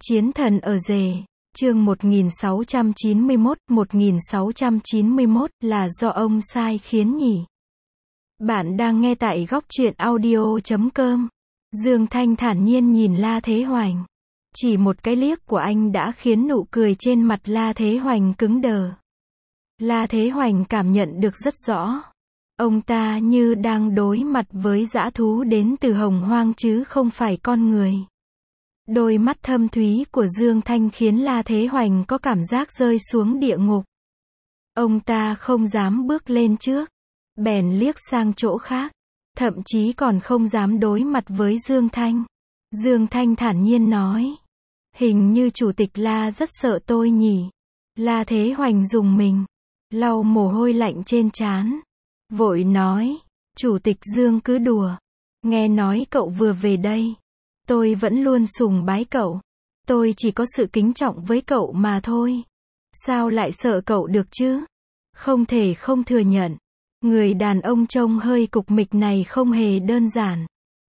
Chiến thần ở rể, chương 1691 là do ông sai khiến nhỉ? Bạn đang nghe tại góc truyện audio.com. Dương Thanh thản nhiên nhìn La Thế Hoành. Chỉ một cái liếc của anh đã khiến nụ cười trên mặt La Thế Hoành cứng đờ. La Thế Hoành cảm nhận được rất rõ. Ông ta như đang đối mặt với dã thú đến từ hồng hoang chứ không phải con người. Đôi mắt thâm thúy của Dương Thanh khiến La Thế Hoành có cảm giác rơi xuống địa ngục. Ông ta không dám bước lên trước, bèn liếc sang chỗ khác, thậm chí còn không dám đối mặt với Dương Thanh. Dương Thanh thản nhiên nói, hình như chủ tịch La rất sợ tôi nhỉ. La Thế Hoành rùng mình, lau mồ hôi lạnh trên trán, vội nói, chủ tịch Dương cứ đùa, nghe nói cậu vừa về đây. Tôi vẫn luôn sùng bái cậu. Tôi chỉ có sự kính trọng với cậu mà thôi. Sao lại sợ cậu được chứ? Không thể không thừa nhận. Người đàn ông trông hơi cục mịch này không hề đơn giản.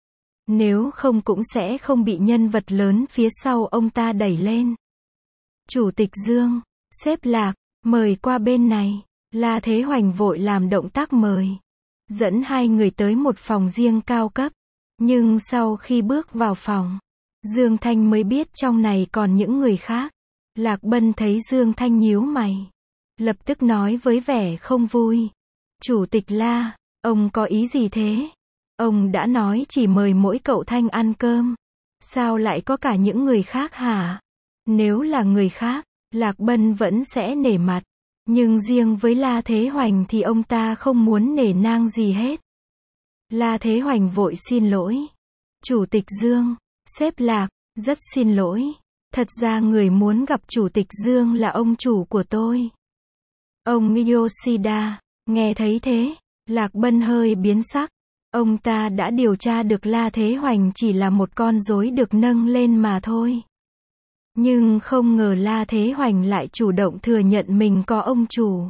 Nếu không cũng sẽ không bị nhân vật lớn phía sau ông ta đẩy lên. Chủ tịch Dương, sếp Lạc, mời qua bên này. La Thế Hoành vội làm động tác mời. Dẫn hai người tới một phòng riêng cao cấp. Nhưng sau khi bước vào phòng, Dương Thanh mới biết trong này còn những người khác. Lạc Bân thấy Dương Thanh nhíu mày, lập tức nói với vẻ không vui. Chủ tịch La, ông có ý gì thế? Ông đã nói chỉ mời mỗi cậu Thanh ăn cơm. Sao lại có cả những người khác hả? Nếu là người khác, Lạc Bân vẫn sẽ nể mặt. Nhưng riêng với La Thế Hoành thì ông ta không muốn nể nang gì hết. La Thế Hoành vội xin lỗi. Chủ tịch Dương, sếp Lạc, rất xin lỗi. Thật ra người muốn gặp chủ tịch Dương là ông chủ của tôi. Ông Yoshida. Nghe thấy thế, Lạc Bân hơi biến sắc. Ông ta đã điều tra được La Thế Hoành chỉ là một con rối được nâng lên mà thôi. Nhưng không ngờ La Thế Hoành lại chủ động thừa nhận mình có ông chủ.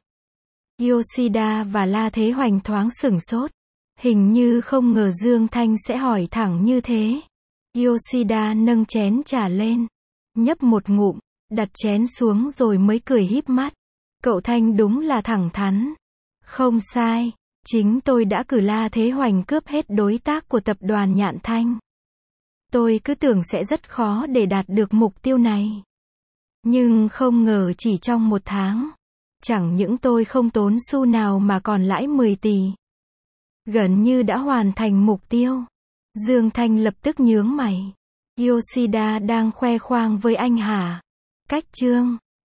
Yoshida và La Thế Hoành thoáng sửng sốt. Hình như không ngờ Dương Thanh sẽ hỏi thẳng như thế. Yoshida nâng chén trà lên, nhấp một ngụm, đặt chén xuống rồi mới cười híp mắt. Cậu Thanh đúng là thẳng thắn. Không sai, chính tôi đã cử La Thế Hoành cướp hết đối tác của tập đoàn Nhạn Thanh. Tôi cứ tưởng sẽ rất khó để đạt được mục tiêu này. Nhưng không ngờ chỉ trong một tháng, chẳng những tôi không tốn xu nào mà còn lãi 10 tỷ. Gần như đã hoàn thành mục tiêu. Dương Thanh lập tức nhướng mày. Yoshida đang khoe khoang với anh hả? Cách chương